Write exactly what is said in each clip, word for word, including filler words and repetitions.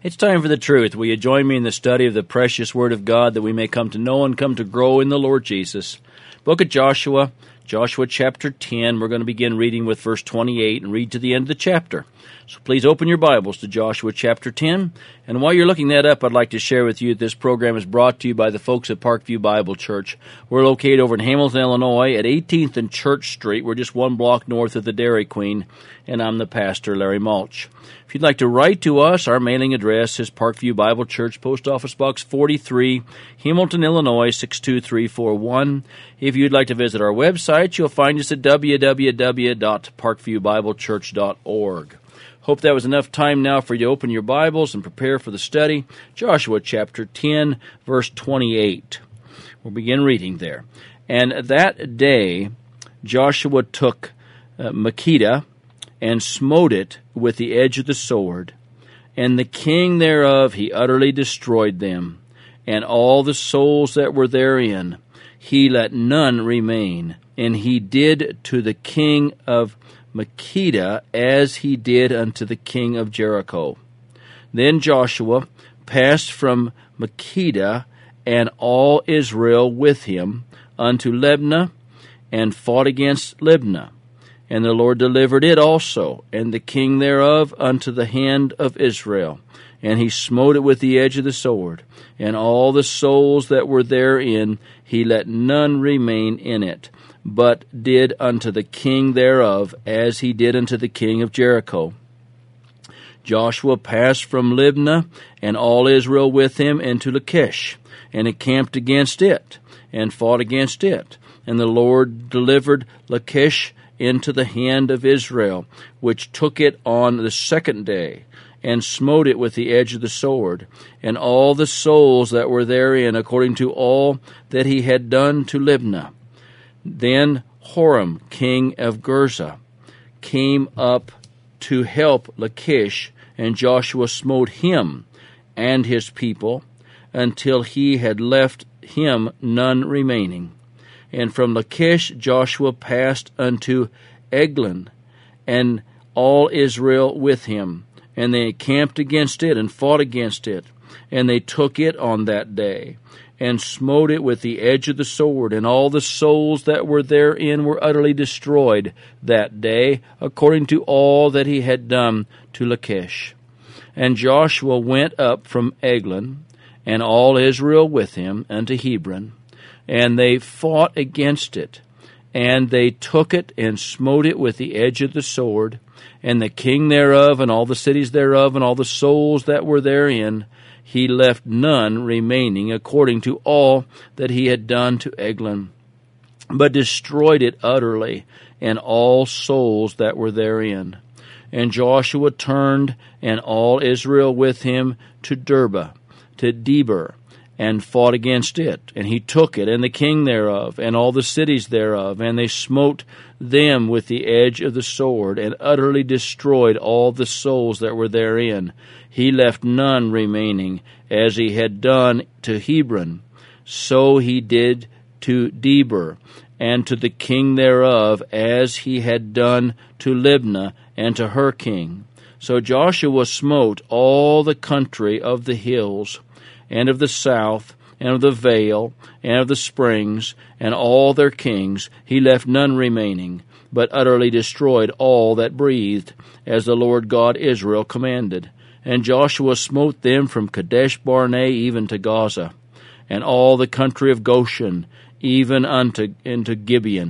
It's time for the truth. Will you join me in the study of the precious Word of God that we may come to know and come to grow in the Lord Jesus? Book of Joshua, Joshua chapter ten. We're going to begin reading with verse twenty-eight and read to the end of the chapter. So please open your Bibles to Joshua chapter ten. And while you're looking that up, I'd like to share with you that this program is brought to you by the folks at Parkview Bible Church. We're located over in Hamilton, Illinois at eighteenth and Church Street. We're just one block north of the Dairy Queen, and I'm the pastor, Larry Mulch. If you'd like to write to us, our mailing address is Parkview Bible Church, Post Office Box forty-three, Hamilton, Illinois, six two three four one. If you'd like to visit our website, you'll find us at w w w dot parkview bible church dot org. Hope that was enough time now for you to open your Bibles and prepare for the study. Joshua chapter ten, verse twenty-eight. We'll begin reading there. And that day Joshua took uh, Makkedah, and smote it with the edge of the sword. And the king thereof he utterly destroyed them, and all the souls that were therein he let none remain. And he did to the king of Makkedah as he did unto the king of Jericho. Then Joshua passed from Makkedah, and all Israel with him, unto Libnah, and fought against Libnah. And the Lord delivered it also, and the king thereof, unto the hand of Israel. And he smote it with the edge of the sword. And all the souls that were therein, he let none remain in it, but did unto the king thereof, as he did unto the king of Jericho. Joshua passed from Libnah, and all Israel with him, into Lachish, and encamped against it, and fought against it. And the Lord delivered Lachish into the hand of Israel, which took it on the second day, and smote it with the edge of the sword, and all the souls that were therein, according to all that he had done to Libnah. Then Horam, king of Gerza, came up to help Lachish, and Joshua smote him and his people, until he had left him none remaining. And from Lachish Joshua passed unto Eglon, and all Israel with him. And they encamped against it, and fought against it. And they took it on that day, and smote it with the edge of the sword. And all the souls that were therein were utterly destroyed that day, according to all that he had done to Lachish. And Joshua went up from Eglon, and all Israel with him, unto Hebron. And they fought against it, and they took it, and smote it with the edge of the sword, and the king thereof, and all the cities thereof, and all the souls that were therein, he left none remaining, according to all that he had done to Eglon, but destroyed it utterly, and all souls that were therein. And Joshua turned, and all Israel with him, to Derbah, to Deber, and fought against it. And he took it, and the king thereof, and all the cities thereof, and they smote them with the edge of the sword, and utterly destroyed all the souls that were therein. He left none remaining, as he had done to Hebron. So he did to Deber, and to the king thereof, as he had done to Libnah, and to her king. So Joshua smote all the country of the hills, and of the south, and of the vale, and of the springs, and all their kings. He left none remaining, but utterly destroyed all that breathed, as the Lord God Israel commanded. And Joshua smote them from Kadesh Barnea even to Gaza, and all the country of Goshen, even unto into Gibeon.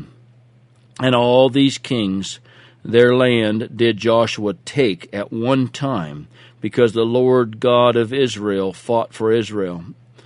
And all these kings, their land did Joshua take at one time, because the Lord God of Israel fought for Israel.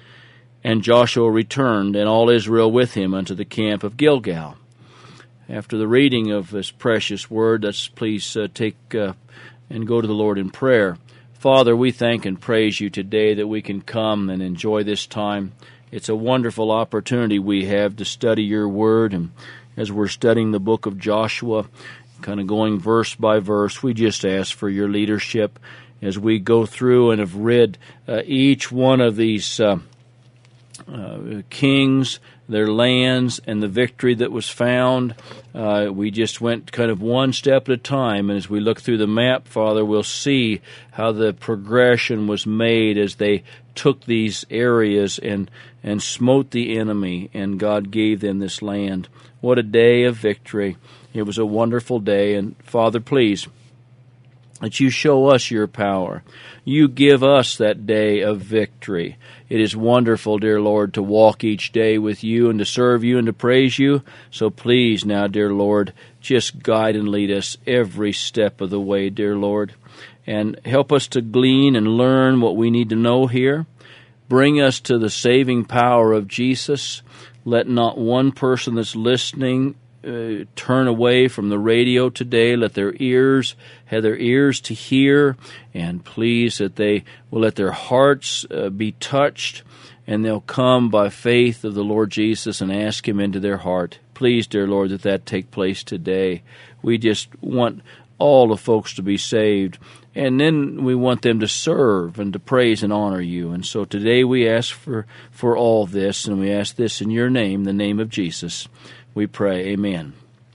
And Joshua returned, and all Israel with him, unto the camp of Gilgal. After the reading of this precious word, let's please uh, take uh, and go to the Lord in prayer. Father, we thank and praise you today that we can come and enjoy this time. It's a wonderful opportunity we have to study your word, and as we're studying the book of Joshua, kind of going verse by verse, we just ask for your leadership as we go through and have read uh, each one of these uh, uh, kings, their lands, and the victory that was found. Uh, we just went kind of one step at a time, and as we look through the map, Father, we'll see how the progression was made as they took these areas and, and smote the enemy, and God gave them this land. What a day of victory. It was a wonderful day, and Father, please, that you show us your power. You give us that day of victory. It is wonderful, dear Lord, to walk each day with you and to serve you and to praise you. So please now, dear Lord, just guide and lead us every step of the way, dear Lord, and help us to glean and learn what we need to know here. Bring us to the saving power of Jesus. Let not one person that's listening Uh, turn away from the radio today. Let their ears have their ears to hear, and please that they will let their hearts uh, be touched, and they'll come by faith of the Lord Jesus and ask Him into their heart. Please, dear Lord, that that take place today. We just want all the folks to be saved, and then we want them to serve and to praise and honor you. And so today we ask for, for all this, and we ask this in your name, the name of Jesus. We pray, amen.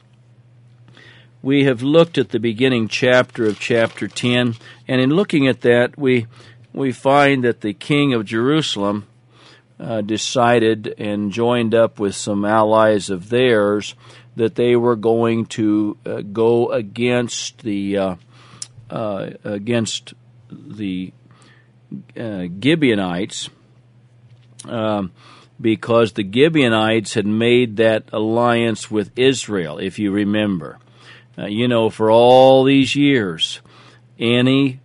We have looked at the beginning chapter of chapter ten, and in looking at that, we we find that the king of Jerusalem uh, decided and joined up with some allies of theirs that they were going to uh, go against the uh, uh, against the uh, Gibeonites. Um, because the Gibeonites had made that alliance with Israel, if you remember. Uh, you know, for all these years, any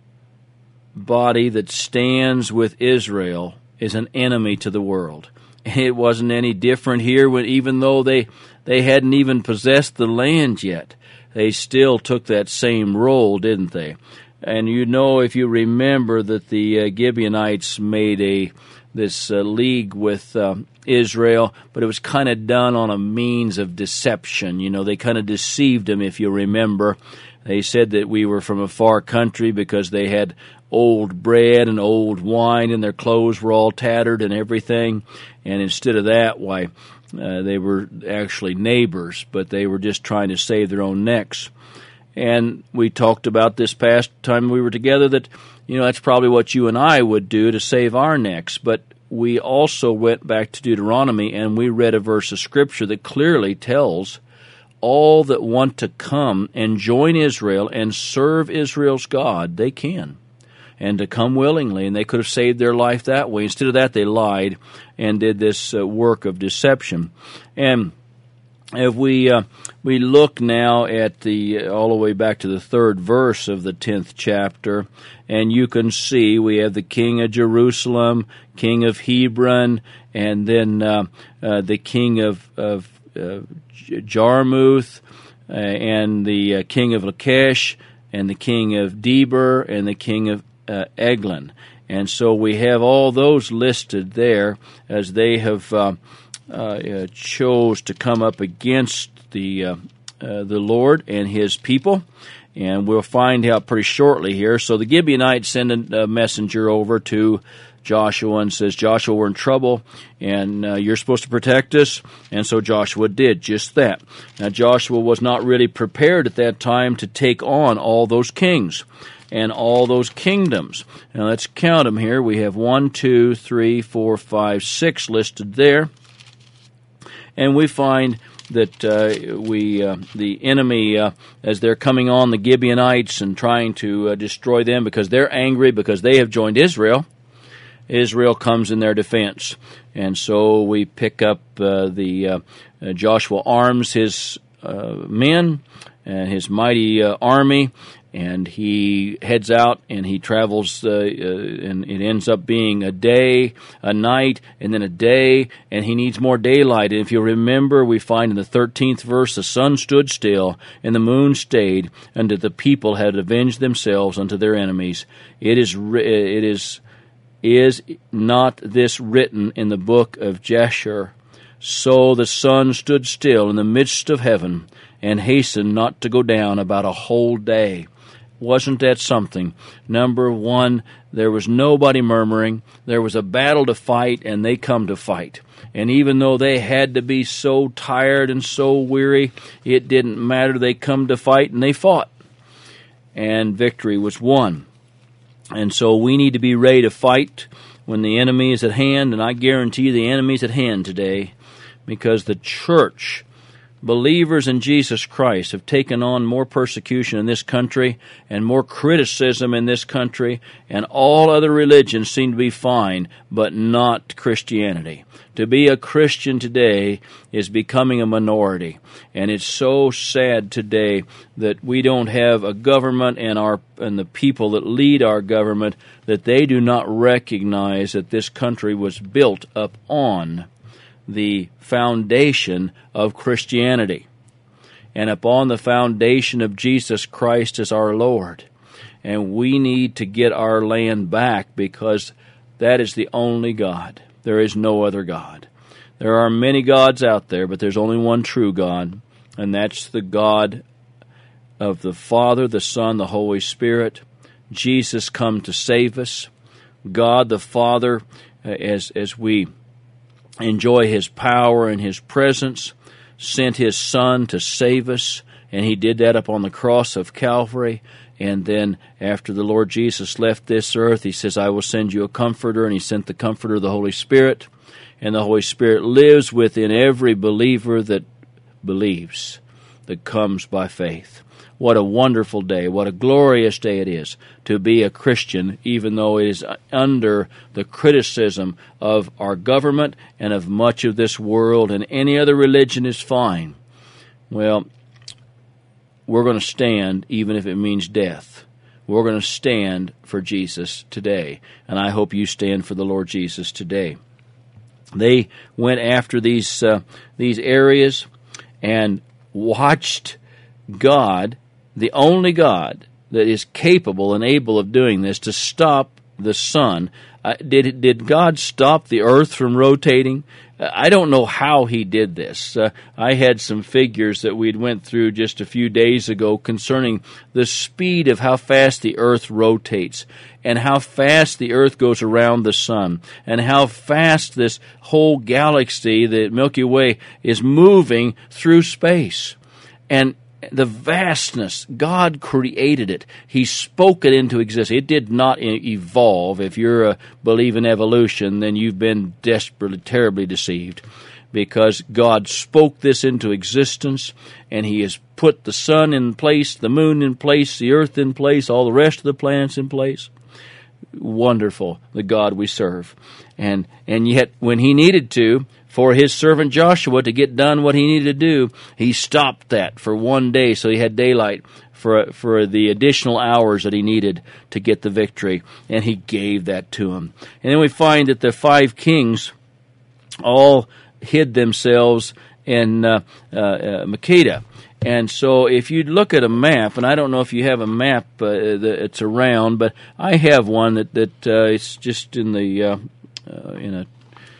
body that stands with Israel is an enemy to the world. It wasn't any different here, when, even though they, they hadn't even possessed the land yet. They still took that same role, didn't they? And you know, if you remember, that the uh, Gibeonites made a this uh, league with uh, Israel, but it was kind of done on a means of deception. You know, they kind of deceived them, if you remember. They said that we were from a far country because they had old bread and old wine, and their clothes were all tattered and everything. And instead of that, why, uh, they were actually neighbors, but they were just trying to save their own necks. And we talked about this past time we were together that, you know, that's probably what you and I would do to save our necks. But we also went back to Deuteronomy, and we read a verse of Scripture that clearly tells all that want to come and join Israel and serve Israel's God, they can, and to come willingly, and they could have saved their life that way. Instead of that, they lied and did this uh, work of deception. And if we uh, we look now at the all the way back to the third verse of the tenth chapter, and you can see we have the king of Jerusalem, king of Hebron, and then uh, uh, the king of of uh, Jarmuth, uh, and the uh, king of Lachish, and the king of Debir, and the king of uh, Eglon. And so we have all those listed there as they have Uh, Uh, uh, chose to come up against the uh, uh, the Lord and His people, and we'll find out pretty shortly here. So the Gibeonites send a messenger over to Joshua and says, Joshua, we're in trouble, and uh, you're supposed to protect us. And so Joshua did just that. Now Joshua was not really prepared at that time to take on all those kings and all those kingdoms. Now let's count them here. We have one, two, three, four, five, six listed there. And we find that uh, we uh, the enemy, uh, as they're coming on the Gibeonites and trying to uh, destroy them because they're angry because they have joined Israel, Israel comes in their defense. And so we pick up uh, the uh, uh, Joshua arms his uh, men and his mighty uh, army, and he heads out and he travels, uh, uh, and it ends up being a day, a night, and then a day, and he needs more daylight. And if you remember, we find in the thirteenth verse, the sun stood still, and the moon stayed, until the people had avenged themselves unto their enemies. It is, it is, is not this written in the book of Jasher? So the sun stood still in the midst of heaven, and hastened not to go down about a whole day. wasn't that something? Number one, there was nobody murmuring. There was a battle to fight, and they come to fight. And even though they had to be so tired and so weary, it didn't matter. They come to fight, and they fought. And victory was won. And so we need to be ready to fight when the enemy is at hand, and I guarantee you the enemy is at hand today, because the church, believers in Jesus Christ, have taken on more persecution in this country and more criticism in this country, and all other religions seem to be fine, but not Christianity. To be a Christian today is becoming a minority, and it's so sad today that we don't have a government and our and the people that lead our government, that they do not recognize that this country was built up on the foundation of Christianity and upon the foundation of Jesus Christ as our Lord. And we need to get our land back, because that is the only God. There is no other God. There are many gods out there, but there's only one true God, and that's the God of the Father, the Son, the Holy Spirit. Jesus come to save us. God the Father, as as we enjoy His power and His presence, sent His Son to save us, and He did that upon the cross of Calvary. And then after the Lord Jesus left this earth, He says, I will send you a Comforter, and He sent the Comforter, the Holy Spirit, and the Holy Spirit lives within every believer that believes, that comes by faith. What a wonderful day, what a glorious day it is to be a Christian, even though it is under the criticism of our government and of much of this world, and any other religion is fine. Well, we're going to stand even if it means death. We're going to stand for Jesus today, and I hope you stand for the Lord Jesus today. They went after these uh, these areas and watched God, the only God that is capable and able of doing this, to stop the sun. Uh, did did God stop the earth from rotating? Uh, I don't know how He did this. Uh, I had some figures that we'd went through just a few days ago concerning the speed of how fast the earth rotates, and how fast the earth goes around the sun, and how fast this whole galaxy, the Milky Way, is moving through space. And the vastness, God created it. He spoke it into existence. It did not evolve. If you're a believe in evolution, then you've been desperately, terribly deceived, because God spoke this into existence, and He has put the sun in place, the moon in place, the earth in place, all the rest of the planets in place. Wonderful, the God we serve. And and yet, when He needed to, for His servant Joshua to get done what he needed to do, He stopped that for one day, so he had daylight for for the additional hours that he needed to get the victory, and He gave that to him. And then we find that the five kings all hid themselves in uh, uh, uh, Makkedah. And so if you look at a map, and I don't know if you have a map uh, that's around, but I have one that, that uh, it's just in the uh, uh, in a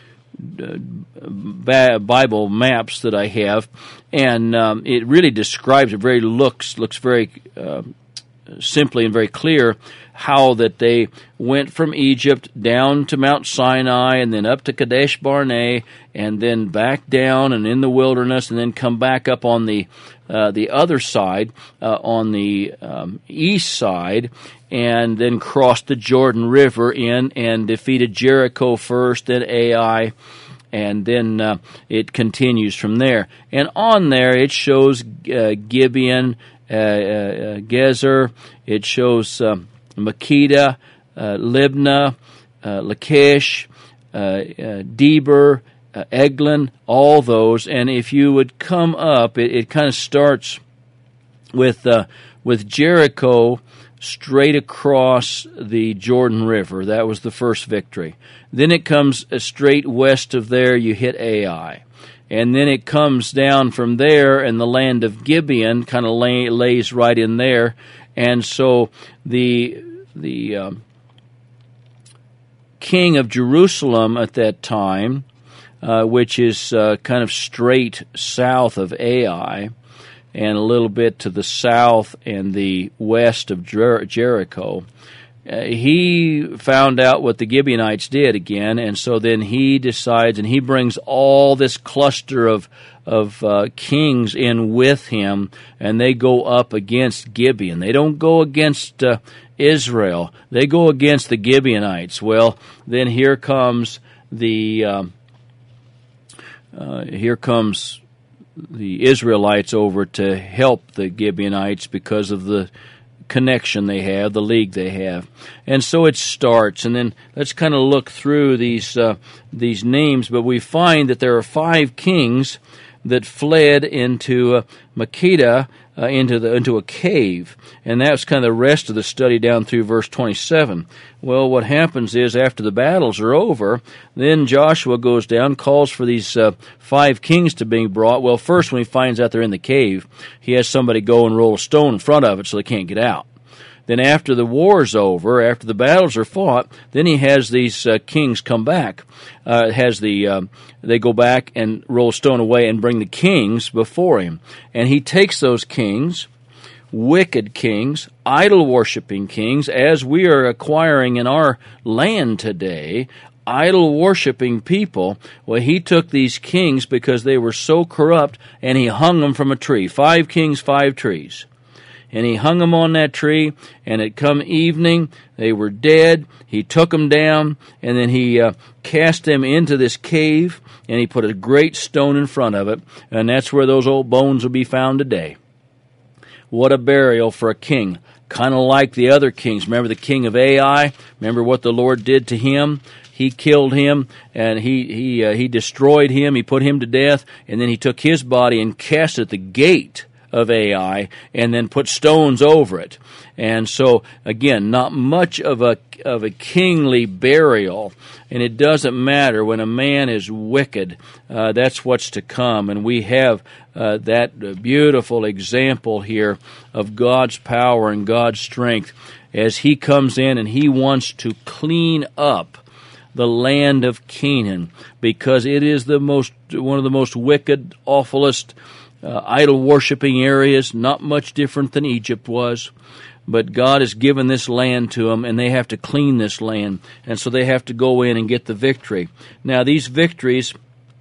uh, Bible maps that I have, and um, it really describes, it very looks looks very uh, simply and very clear how that they went from Egypt down to Mount Sinai, and then up to Kadesh Barnea, and then back down and in the wilderness, and then come back up on the uh, the other side, uh, on the um, east side, and then crossed the Jordan River in and defeated Jericho first, then Ai, and then uh, it continues from there. And on there it shows uh, Gibeon, uh, uh, Gezer, it shows uh, Makkedah, uh, Libnah, uh, Lachish, uh, uh, Deber, uh, Eglon, all those. And if you would come up, it, it kind of starts with uh, with Jericho straight across the Jordan River. That was the first victory. Then it comes uh, straight west of there, you hit Ai. And then it comes down from there, and the land of Gibeon kind of lay, lays right in there. And so the the um, king of Jerusalem at that time, uh, which is uh, kind of straight south of Ai, and a little bit to the south and the west of Jer- Jericho. Uh, he found out what the Gibeonites did again, and so then he decides, and he brings all this cluster of of uh, kings in with him, and they go up against Gibeon. They don't go against uh, Israel. They go against the Gibeonites. Well, then here comes the uh, uh, here comes the Israelites over to help the Gibeonites because of the connection they have, the league they have. And so it starts, and then let's kind of look through these uh, these names, but we find that there are five kings that fled into uh, Makkedah, uh, into the into a cave, and that's kind of the rest of the study down through verse twenty-seven. Well, what happens is after the battles are over, then Joshua goes down, calls for these uh, five kings to be brought. Well, first when he finds out they're in the cave, he has somebody go and roll a stone in front of it so they can't get out. Then after the war's over, after the battles are fought, then he has these uh, kings come back. Uh, has the uh, they go back and roll a stone away and bring the kings before him. And he takes those kings, wicked kings, idol-worshiping kings, as we are acquiring in our land today, idol-worshiping people. Well, he took these kings because they were so corrupt, and he hung them from a tree. Five kings, five trees. And he hung them on that tree, and it come evening, they were dead. He took them down, and then he uh, cast them into this cave, and he put a great stone in front of it, and that's where those old bones will be found today. What a burial for a king. Kind of like the other kings. Remember the king of Ai? Remember what the Lord did to him? He killed him, and he he uh, he destroyed him. He put him to death, and then he took his body and cast it at the gate of Ai, and then put stones over it. And so, again, not much of a of a kingly burial, and it doesn't matter when a man is wicked. Uh, that's what's to come, and we have uh, that beautiful example here of God's power and God's strength as He comes in and He wants to clean up the land of Canaan, because it is the most one of the most wicked, awfulest Uh, idol-worshiping areas, not much different than Egypt was. But God has given this land to them, and they have to clean this land. And so they have to go in and get the victory. Now, these victories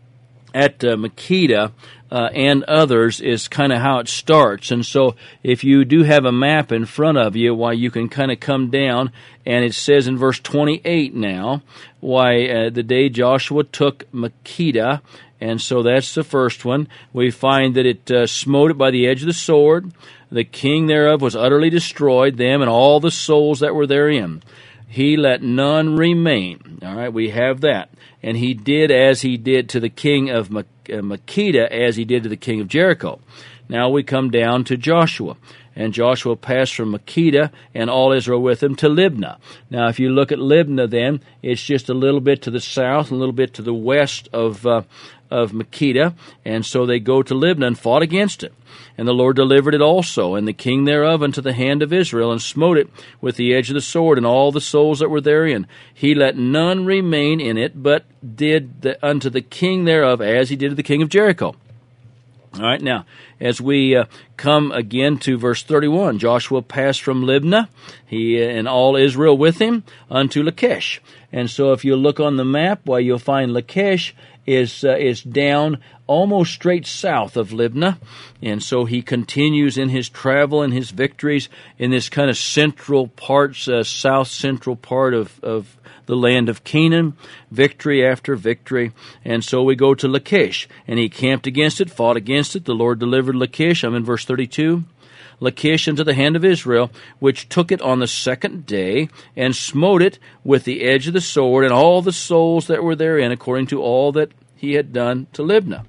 at uh, Makkedah uh, and others is kind of how it starts. And so if you do have a map in front of you, why you can kind of come down, and it says in verse twenty-eight now, why uh, the day Joshua took Makkedah, and so that's the first one. We find that it uh, smote it by the edge of the sword. The king thereof was utterly destroyed, them and all the souls that were therein. He let none remain. All right, we have that. And he did as he did to the king of Makkedah, as he did to the king of Jericho. Now we come down to Joshua. And Joshua passed from Makkedah and all Israel with him to Libnah. Now, if you look at Libnah, then it's just a little bit to the south, a little bit to the west of uh, of Makkedah, and so they go to Libnah and fought against it. And the Lord delivered it also, and the king thereof unto the hand of Israel, and smote it with the edge of the sword, and all the souls that were therein. He let none remain in it, but did the, unto the king thereof as he did to the king of Jericho. All right, now, as we uh, come again to verse thirty-one, Joshua passed from Libnah, he and all Israel with him, unto Lachish. And so if you look on the map, why, you'll find Lachish is uh, is down almost straight south of Libnah. And so he continues in his travel and his victories in this kind of central parts, uh, south central part of, of the land of Canaan, victory after victory. And so we go to Lachish, and he camped against it, fought against it. The Lord delivered Lachish. I'm in verse thirty-two. Lachish into the hand of Israel, which took it on the second day, and smote it with the edge of the sword, and all the souls that were therein, according to all that he had done to Libnah.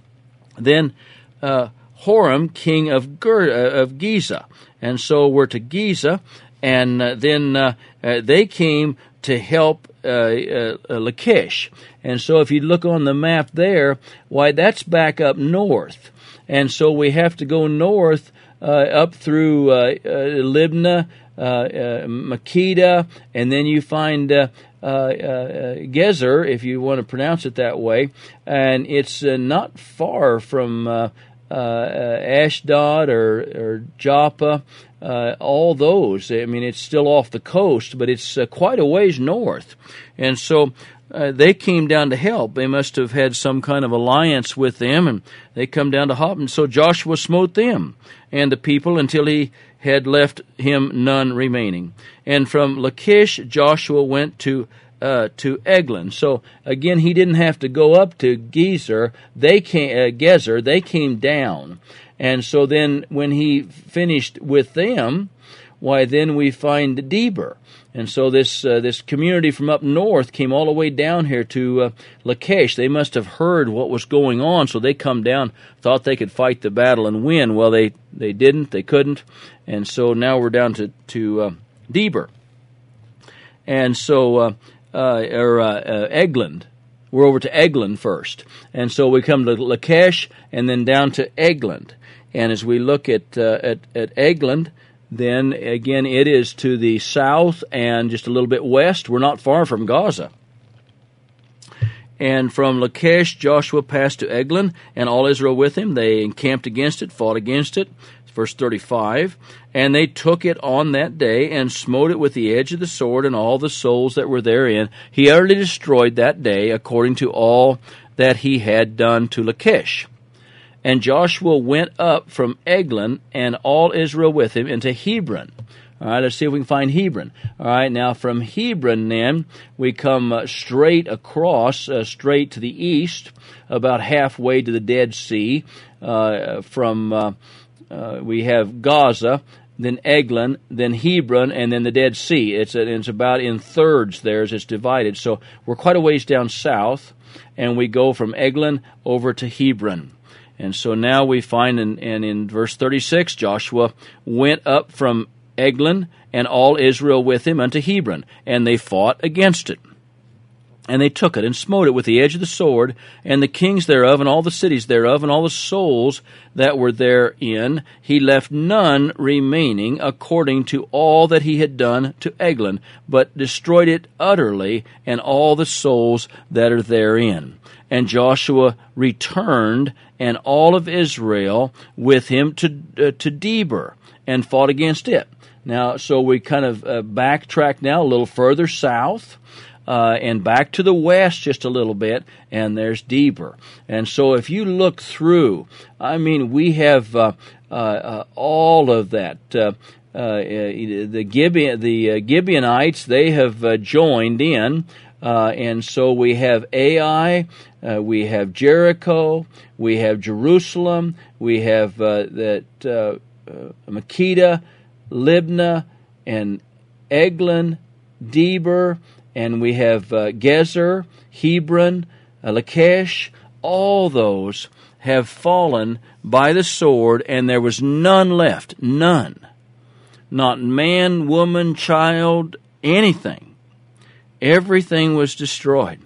Then uh, Horam, king of Ger- uh, of Giza, and so we're to Giza, and uh, then uh, uh, they came to help uh, uh, Lachish. And so if you look on the map there, why, that's back up north. And so we have to go north uh, up through uh, uh, Libnah, uh, uh, Makkedah, and then you find uh, uh, uh, Gezer, if you want to pronounce it that way. And it's uh, not far from uh, uh, Ashdod or, or Joppa, uh, all those. I mean, it's still off the coast, but it's uh, quite a ways north. And so uh, they came down to help. They must have had some kind of alliance with them, and they come down to help. And so Joshua smote them and the people until he had left him none remaining. And from Lachish, Joshua went to uh, to Eglon. So again, he didn't have to go up to Gezer. They came, uh, Gezer. They came down, and so then when he finished with them, why then we find Deber. And so this uh, this community from up north came all the way down here to uh, Lachish. They must have heard what was going on, so they come down, thought they could fight the battle and win. Well, they, they didn't, they couldn't, and so now we're down to, to uh, Deber. And so, uh, uh, or uh, uh, Eglon. We're over to Eglon first. And so we come to Lachish and then down to Eglon. And as we look at, uh, at, at Eglon, then again, it is to the south and just a little bit west. We're not far from Gaza. And from Lachish, Joshua passed to Eglon, and all Israel with him. They encamped against it, fought against it. Verse thirty-five, and they took it on that day and smote it with the edge of the sword and all the souls that were therein. He utterly destroyed that day according to all that he had done to Lachish. And Joshua went up from Eglon and all Israel with him into Hebron. All right, let's see if we can find Hebron. All right, now from Hebron then, we come uh, straight across, uh, straight to the east, about halfway to the Dead Sea. Uh, from, uh, uh, we have Gaza, then Eglon, then Hebron, and then the Dead Sea. It's, it's about in thirds there as it's divided. So we're quite a ways down south, and we go from Eglon over to Hebron. And so now we find, in, and in verse thirty-six, Joshua went up from Eglon and all Israel with him unto Hebron, and they fought against it. And they took it and smote it with the edge of the sword, and the kings thereof, and all the cities thereof, and all the souls that were therein. He left none remaining according to all that he had done to Eglon, but destroyed it utterly, and all the souls that are therein. And Joshua returned, and all of Israel with him to uh, to Deber, and fought against it. Now, so we kind of uh, backtrack now a little further south, uh, and back to the west just a little bit, and there's Deber. And so if you look through, I mean, we have uh, uh, uh, all of that. Uh, uh, the Gibeon, the uh, Gibeonites, they have uh, joined in. Uh, and so we have Ai, uh, we have Jericho, we have Jerusalem, we have uh, that uh, uh, Makkedah, Libnah, and Eglon, Deber, and we have uh, Gezer, Hebron, uh, Lachish. All those have fallen by the sword, and there was none left, none. Not man, woman, child, anything. Everything was destroyed.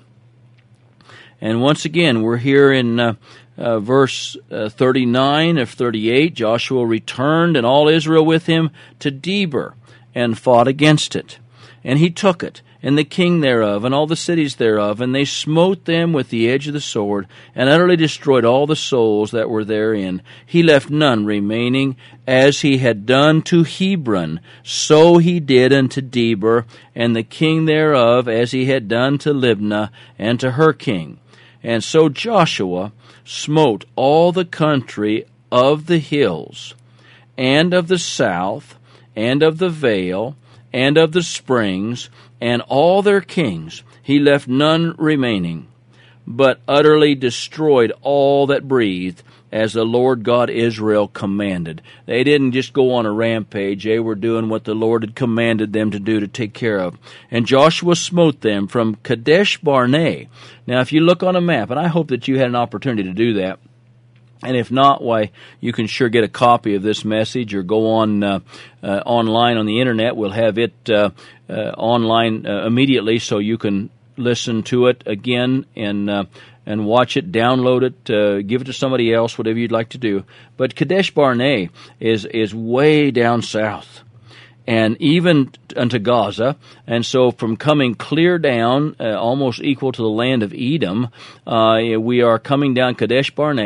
And once again, we're here in uh, uh, verse uh, thirty-nine of thirty-eight. Joshua returned, and all Israel with him, to Deber, and fought against it. And he took it, and the king thereof, and all the cities thereof, and they smote them with the edge of the sword, and utterly destroyed all the souls that were therein. He left none remaining, as he had done to Hebron, so he did unto Deber, and the king thereof, as he had done to Libnah, and to her king. And so Joshua smote all the country of the hills, and of the south, and of the vale, and of the springs, and all their kings. He left none remaining, but utterly destroyed all that breathed, as the Lord God Israel commanded. They didn't just go on a rampage. They were doing what the Lord had commanded them to do, to take care of. And Joshua smote them from Kadesh Barnea. Now, if you look on a map, and I hope that you had an opportunity to do that, and if not, why, you can sure get a copy of this message or go on uh, uh, online on the Internet. We'll have it uh, uh, online uh, immediately, so you can listen to it again and uh, and watch it, download it, uh, give it to somebody else, whatever you'd like to do. But Kadesh Barnea is is way down south, and even unto Gaza. And so from coming clear down, uh, almost equal to the land of Edom, uh, we are coming down Kadesh Barnea,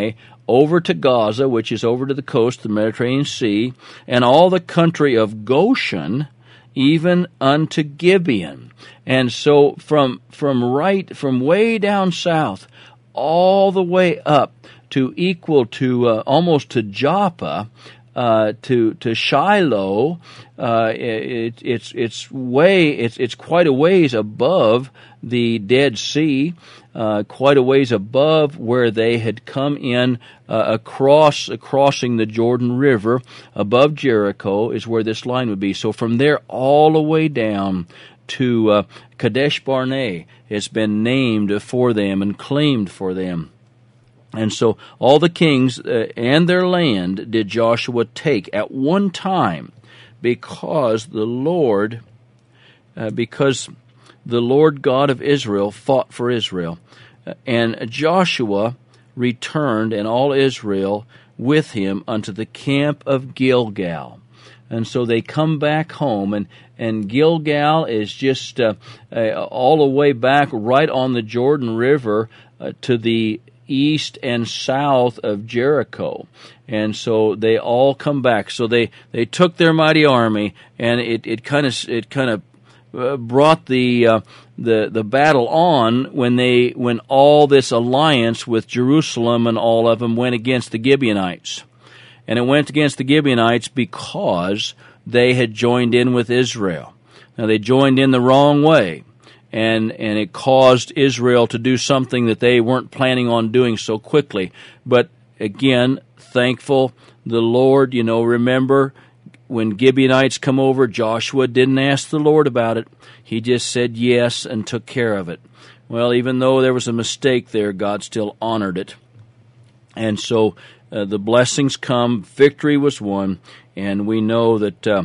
over to Gaza, which is over to the coast of the Mediterranean Sea, and all the country of Goshen, even unto Gibeon. And so from from right from way down south all the way up to equal to uh, almost to Joppa, uh, to to Shiloh, uh, it, it's it's way it's it's quite a ways above the Dead Sea, uh, quite a ways above where they had come in uh, across uh, crossing the Jordan River. Above Jericho is where this line would be. So from there all the way down to uh, Kadesh Barnea has been named for them and claimed for them. And so all the kings uh, and their land did Joshua take at one time, because the Lord, uh, because the Lord God of Israel fought for Israel. Uh, and Joshua returned, and all Israel with him, unto the camp of Gilgal. And so they come back home, and, and Gilgal is just uh, uh, all the way back right on the Jordan River uh, to the east and south of Jericho. And so they all come back. So they, they took their mighty army, and it, it kind of it kind of uh, brought the uh, the the battle on when they when all this alliance with Jerusalem and all of them went against the Gibeonites. And it went against the Gibeonites because they had joined in with Israel. Now, they joined in the wrong way, and and it caused Israel to do something that they weren't planning on doing so quickly. But again, thankful the Lord, you know, remember when Gibeonites come over, Joshua didn't ask the Lord about it. He just said yes and took care of it. Well, even though there was a mistake there, God still honored it. And so uh, the blessings come, victory was won, and we know that uh,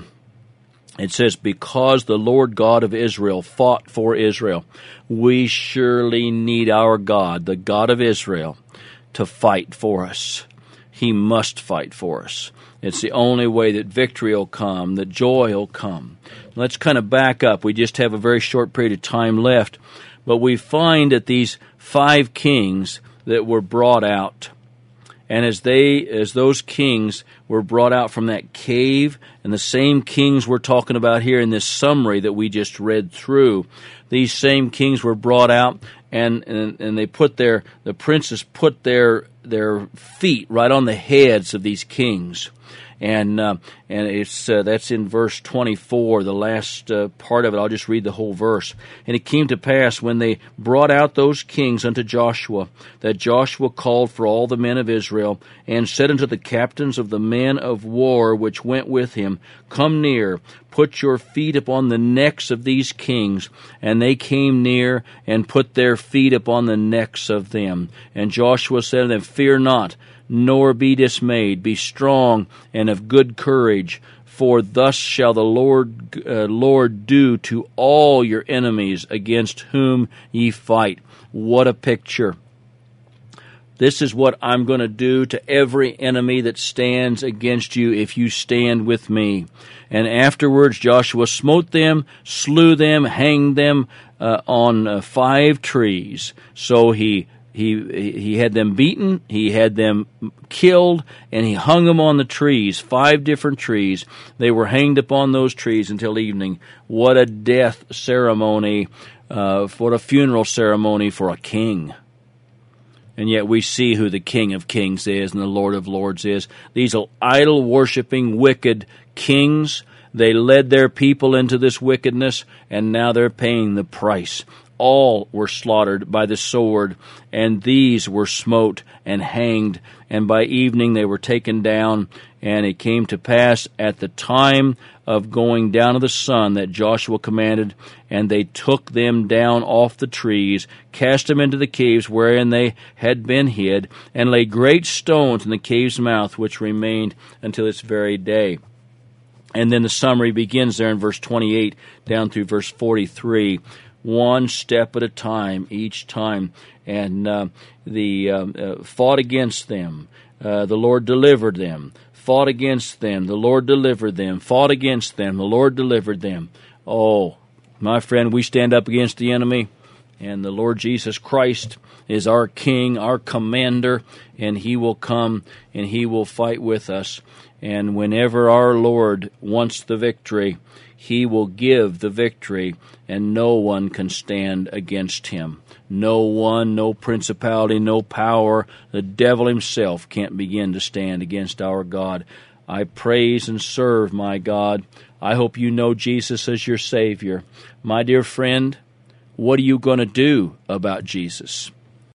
it says, because the Lord God of Israel fought for Israel. We surely need our God, the God of Israel, to fight for us. He must fight for us. It's the only way that victory will come, that joy will come. Let's kind of back up. We just have a very short period of time left. But we find that these five kings that were brought out, and as they, as those kings were brought out from that cave, and the same kings we're talking about here in this summary that we just read through, these same kings were brought out, and and, and they put their, the princes put their their feet right on the heads of these kings. And uh, and it's uh, that's in verse twenty-four, the last uh, part of it. I'll just read the whole verse. And it came to pass, when they brought out those kings unto Joshua, that Joshua called for all the men of Israel, and said unto the captains of the men of war which went with him, Come near, put your feet upon the necks of these kings. And they came near, and put their feet upon the necks of them. And Joshua said unto them, Fear not, nor be dismayed. Be strong and of good courage, for thus shall the Lord uh, Lord do to all your enemies against whom ye fight. What a picture. This is what I'm going to do to every enemy that stands against you if you stand with me. And afterwards Joshua smote them, slew them, hanged them uh, on uh, five trees. So he He he had them beaten, he had them killed, and he hung them on the trees, five different trees. They were hanged upon those trees until evening. What a death ceremony, uh, what a funeral ceremony for a king. And yet we see who the King of Kings is and the Lord of Lords is. These are idol-worshiping, wicked kings. They led their people into this wickedness, and now they're paying the price. All were slaughtered by the sword, and these were smote and hanged, and by evening they were taken down. And it came to pass at the time of going down of the sun that Joshua commanded, and they took them down off the trees, cast them into the caves wherein they had been hid, and laid great stones in the cave's mouth, which remained until this very day. And then the summary begins there in verse twenty-eight down through verse forty-three. One step at a time, each time, and uh, the uh, uh, fought against them. Uh, the Lord delivered them. Fought against them. The Lord delivered them. Fought against them. The Lord delivered them. Oh, my friend, we stand up against the enemy, And the Lord Jesus Christ is our King, our commander, and He will come and He will fight with us. And whenever our Lord wants the victory, He will give the victory, and no one can stand against Him. No one, no principality, no power, the devil himself can't begin to stand against our God. I praise and serve my God. I hope you know Jesus as your Savior. My dear friend, what are you going to do about Jesus?